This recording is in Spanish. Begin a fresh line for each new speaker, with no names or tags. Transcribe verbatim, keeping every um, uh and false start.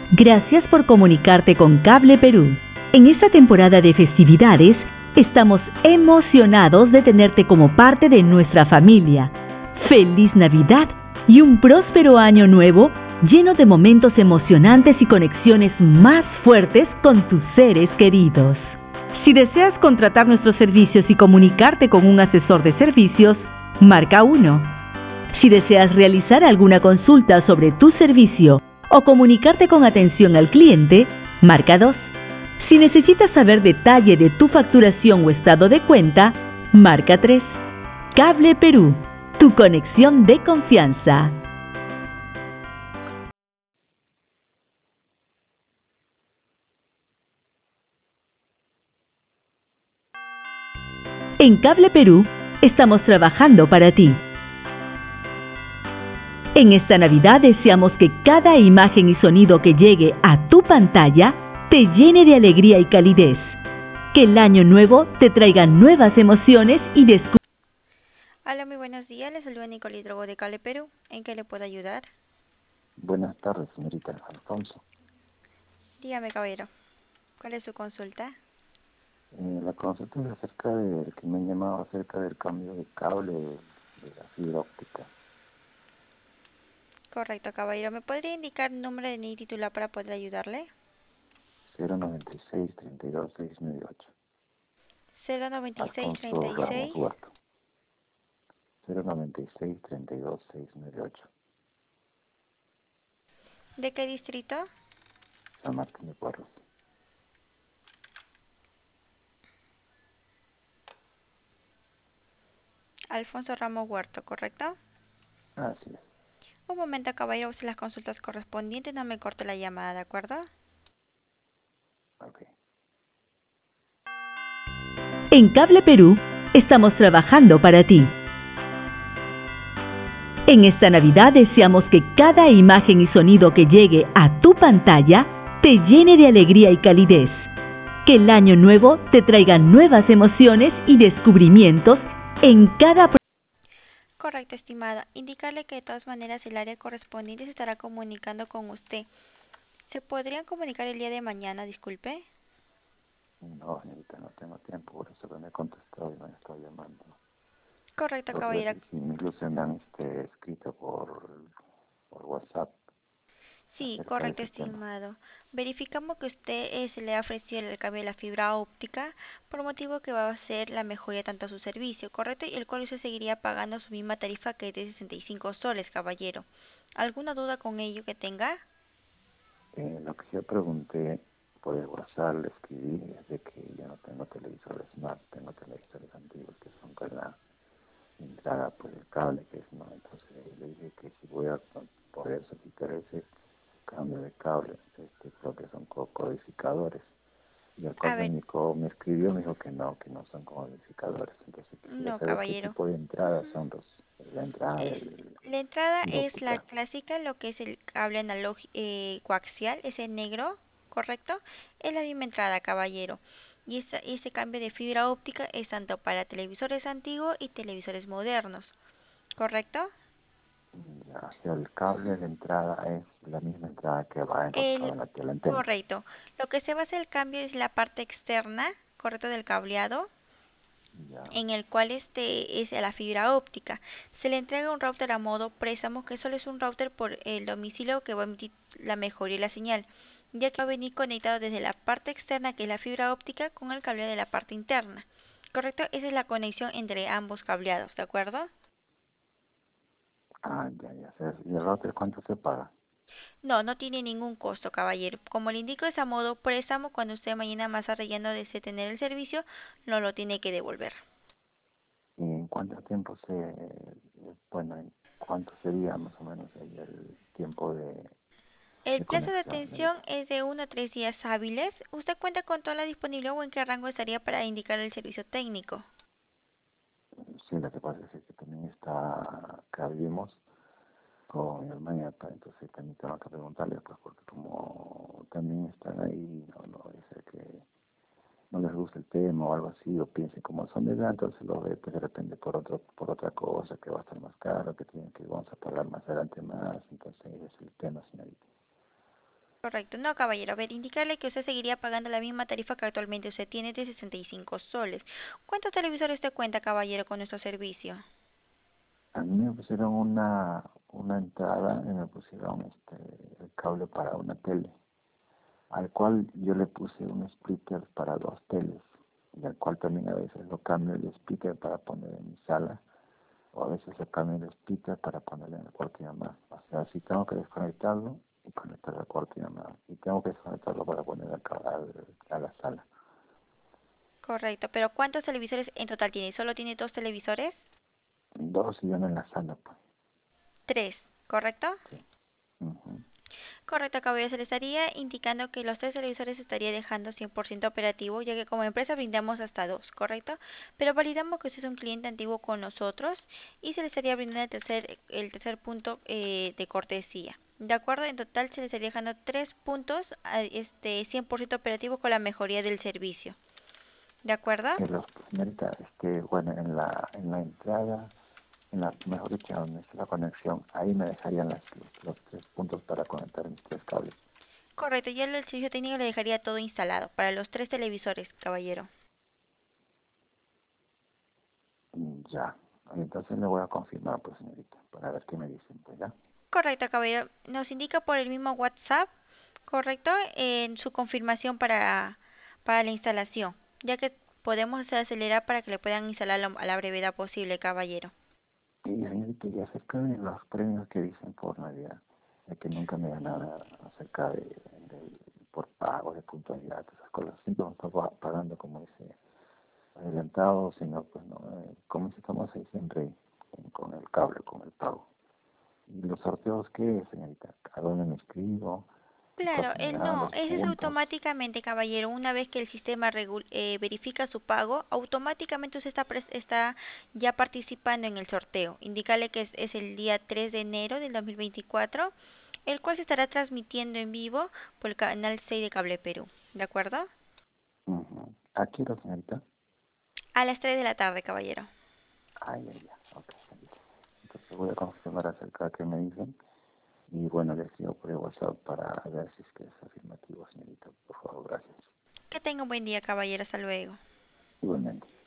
Gracias por comunicarte con Cable Perú. En esta temporada de festividades, estamos emocionados de tenerte como parte de nuestra familia. ¡Feliz Navidad y un próspero año nuevo lleno de momentos emocionantes y conexiones más fuertes con tus seres queridos! Si deseas contratar nuestros servicios y comunicarte con un asesor de servicios, marca uno. Si deseas realizar alguna consulta sobre tu servicio o comunicarte con atención al cliente, marca dos. Si necesitas saber detalle de tu facturación o estado de cuenta, marca tres. Cable Perú, tu conexión de confianza. En Cable Perú, estamos trabajando para ti. En esta Navidad deseamos que cada imagen y sonido que llegue a tu pantalla te llene de alegría y calidez. Que el año nuevo te traiga nuevas emociones y descubrimientos.
Hola, muy buenos días. Les saluda Nicole Hidrogo de Cable Perú. ¿En qué le puedo ayudar?
Buenas tardes, señorita Alfonso.
Dígame, caballero. ¿Cuál es su consulta?
Eh, la consulta es acerca de que me han llamado acerca del cambio de cable de la fibra óptica.
Correcto, caballero. ¿Me podría indicar el número de N I I titular para poder ayudarle?
cero noventa y seis, treinta y dos, seiscientos noventa y ocho.
cero noventa y seis, treinta
Alfonso
y
Ramos
seis.
Huerto. cero noventa y seis, treinta y dos, seiscientos noventa y ocho.
¿De qué distrito?
San Martín de Porres.
Alfonso Ramos Huerto, ¿correcto?
Así es.
Un momento, caballero. Si las consultas correspondientes, no me corte la llamada, ¿de acuerdo?
Ok.
En Cable Perú, estamos trabajando para ti. En esta Navidad deseamos que cada imagen y sonido que llegue a tu pantalla te llene de alegría y calidez. Que el año nuevo te traiga nuevas emociones y descubrimientos en cada proyecto.
Correcto, estimada. Indicarle que de todas maneras el área correspondiente se estará comunicando con usted. ¿Se podrían comunicar el día de mañana, disculpe?
No, señorita, no tengo tiempo, por eso que me he contestado y me han estado llamando.
Correcto,
Lo que
caballero.
incluso me han este, escrito por, por WhatsApp
Sí,
acerca de
correcto,
ese tema.
estimado. Verificamos que usted eh, se le ha ofrecido el cambio de la fibra óptica por motivo que va a ser la mejoría tanto a su servicio, ¿correcto? Y el cual usted seguiría pagando su misma tarifa que es de sesenta y cinco soles, caballero. ¿Alguna duda con ello que tenga?
Eh, lo que yo pregunté por el WhatsApp, le escribí, es de que yo no tengo televisores smart, tengo televisores antiguos que son con la entrada por el cable, que es no. Entonces le dije que si voy a poder solicitar ese cambio de cable, este, creo que son co- codificadores. Y el
A ver,
técnico me escribió, me dijo que no, que no son codificadores. Entonces quisiera
no,
saber qué
caballero.
tipo de entradas son los, la entrada
Es-
del
la entrada
fibra
es la
óptica.
clásica, lo que es el cable analógico eh, coaxial, ese negro, ¿correcto? Es la misma entrada, caballero. Y esa- ese cambio de fibra óptica es tanto para televisores antiguos y televisores modernos, ¿correcto?
Ya, hacia el cable de entrada es la misma entrada que va enroscada
El
en la, en la antena.
correcto. Lo que se va a hacer el cambio es la parte externa, correcto, del cableado,
Ya.
en el cual este es la fibra óptica. Se le entrega un router a modo préstamo, que solo es un router por el domicilio que va a emitir la mejoría y la señal, ya que va a venir conectado desde la parte externa, que es la fibra óptica, con el cable de la parte interna. ¿Correcto? Esa es la conexión entre ambos cableados, ¿de acuerdo?
Ah, ya, ya. O sea, ¿y el router cuánto se paga?
No, no tiene ningún costo, caballero. Como le indico, es a modo préstamo. Cuando usted mañana más arreglando desee tener el servicio, no lo tiene que devolver.
¿Y en cuánto tiempo se, bueno, en cuánto sería más o menos el, el tiempo de,
El
de
plazo de
conexión,
atención
señorita?
es de uno a tres días hábiles. ¿Usted cuenta con toda la disponibilidad o en qué rango estaría para indicar el servicio técnico?
Sí, lo que pasa es que también está, acá vivimos con mi hermana, pa- entonces también tengo que preguntarle, pues, porque como también están ahí, no, no, dice que no les gusta el tema o algo así, o piensen como son de edad, entonces lo ve, pues de repente por otro, por otra cosa, que va a estar más caro, que tienen que vamos a pagar más adelante más, entonces ese es el tema, señorita.
Correcto. No, caballero. A ver, indicarle que usted seguiría pagando la misma tarifa que actualmente usted tiene de sesenta y cinco soles. ¿Cuántos televisores te cuenta, caballero, con nuestro servicio?
A mí me pusieron una, una entrada y me pusieron este, el cable para una tele, al cual yo le puse un splitter para dos teles, y al cual también a veces lo cambio el speaker para poner en mi sala, o a veces le cambio el speaker para ponerle en el cuarto de llamada. O sea, si tengo que desconectarlo y conectarlo al cuarto de llamada, y tengo que desconectarlo para poner acá al, a la sala.
Correcto. Pero ¿cuántos televisores en total tiene? ¿Solo tiene dos televisores?
Dos y uno en la sala, pues.
Tres, ¿correcto?
Sí. Uh-huh.
Correcto, caballero. Se le estaría indicando que los tres televisores estaría dejando cien por ciento operativo, ya que como empresa brindamos hasta dos, ¿correcto? Pero validamos que usted es un cliente antiguo con nosotros y se le estaría brindando el tercer, el tercer punto eh, de cortesía. De acuerdo, en total se le estaría dejando tres puntos, a, este, cien por ciento operativo con la mejoría del servicio. ¿De acuerdo?
Que los, señorita, este, bueno, en la, en la entrada, en la, mejor dicho, donde está la conexión, ahí me dejarían las, los, los tres puntos para conectar mis tres cables.
Correcto, ya el servicio técnico le dejaría todo instalado para los tres televisores, caballero.
Mm, ya, entonces le voy a confirmar, pues, señorita, para ver qué me dicen, pues, ya.
Correcto, caballero. Nos indica por el mismo WhatsApp, correcto, en su confirmación para, para la instalación, ya que podemos hacer acelerar para que le puedan instalar lo- a la brevedad posible, caballero.
Y, señorita, y acerca de los premios que dicen por Navidad, de que nunca me dan nada acerca de, de por pago, de puntualidad, esas cosas, siempre me estoy pagando, como dice, adelantado, sino, pues, no, eh, como si estamos ahí siempre con, con el cable, con el pago. ¿Y los sorteos qué es, señorita? ¿A dónde me inscribo? ¿Qué
Claro,
cosa me
él
dan
no,
los
ese es
puntos?
automáticamente, caballero. Una vez que el sistema regu- eh, verifica su pago, automáticamente usted está, pres- está ya participando en el sorteo. Indícale que es, es el día tres de enero del dos mil veinticuatro, el cual se estará transmitiendo en vivo por el canal seis de Cable Perú. ¿De acuerdo?
Uh-huh. ¿A qué hora, señorita?
A las tres de la tarde, caballero.
Ah, ya, ya. Ok, señorita. Entonces voy a confirmar acerca de qué me dicen. Y bueno, les escribo por el WhatsApp para ver si es que es afirmativo, señorita. Por favor, gracias.
Que tenga un buen día, caballero. Hasta luego.
Igualmente.